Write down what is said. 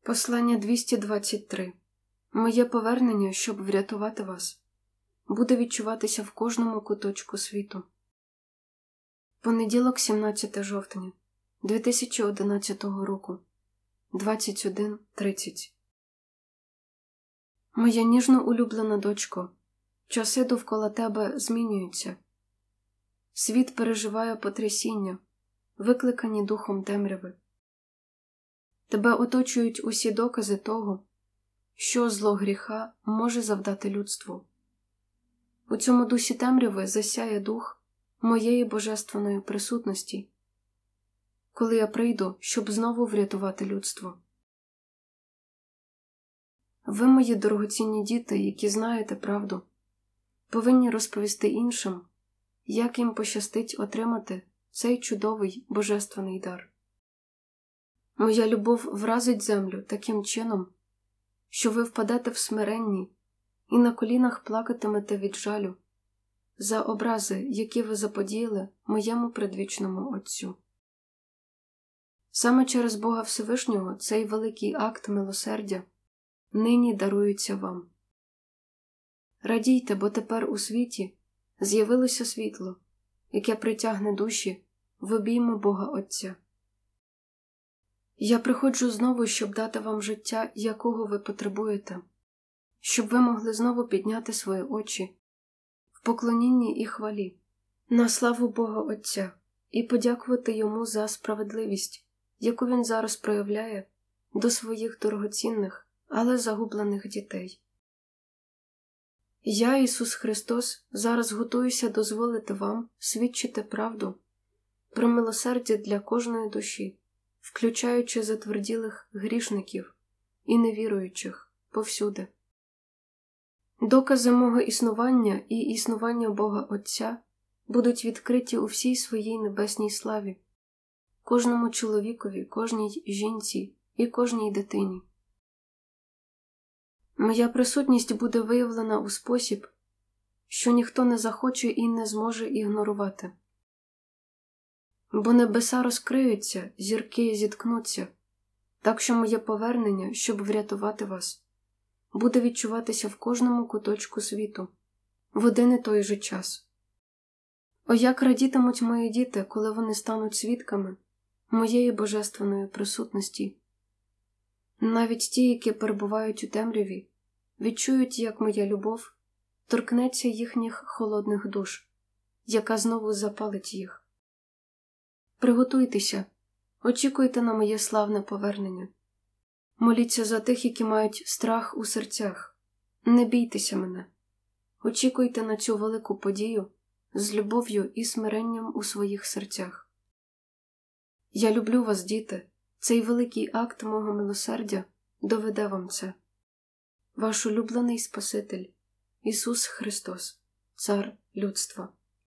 Послання 223. Моє повернення, щоб врятувати вас, буде відчуватися в кожному куточку світу. Понеділок, 17 жовтня, 2011 року, 21:30. Моя ніжно улюблена дочко, часи довкола тебе змінюються. Світ переживає потрясіння, викликані духом темряви. Тебе оточують усі докази того, що зло гріха може завдати людству. У цьому дусі темряви засяє дух моєї божественної присутності, коли я прийду, щоб знову врятувати людство. Ви, мої дорогоцінні діти, які знаєте правду, повинні розповісти іншим, як їм пощастить отримати цей чудовий божественний дар. Моя любов вразить землю таким чином, що ви впадете в смиренні і на колінах плакатимете від жалю за образи, які ви заподіяли моєму предвічному Отцю. Саме через Бога Всевишнього цей великий акт милосердя нині дарується вам. Радійте, бо тепер у світі з'явилося світло, яке притягне душі в обійми Бога Отця. Я приходжу знову, щоб дати вам життя, якого ви потребуєте, щоб ви могли знову підняти свої очі в поклонінні і хвалі на славу Бога Отця і подякувати Йому за справедливість, яку Він зараз проявляє до своїх дорогоцінних, але загублених дітей. Я, Ісус Христос, зараз готуюся дозволити вам свідчити правду про милосердя для кожної душі, включаючи затверділих грішників і невіруючих повсюди. Докази мого існування і існування Бога Отця будуть відкриті у всій своїй небесній славі, кожному чоловікові, кожній жінці і кожній дитині. Моя присутність буде виявлена у спосіб, що ніхто не захоче і не зможе ігнорувати. Бо небеса розкриються, зірки зіткнуться, так що моє повернення, щоб врятувати вас, буде відчуватися в кожному куточку світу, в один і той же час. О, як радітимуть мої діти, коли вони стануть свідками моєї божественної присутності. Навіть ті, які перебувають у темряві, відчують, як моя любов торкнеться їхніх холодних душ, яка знову запалить їх. Приготуйтеся, очікуйте на моє славне повернення. Моліться за тих, які мають страх у серцях. Не бійтеся мене. Очікуйте на цю велику подію з любов'ю і смиренням у своїх серцях. Я люблю вас, діти. Цей великий акт мого милосердя доведе вам це. Ваш улюблений Спаситель, Ісус Христос, Цар людства.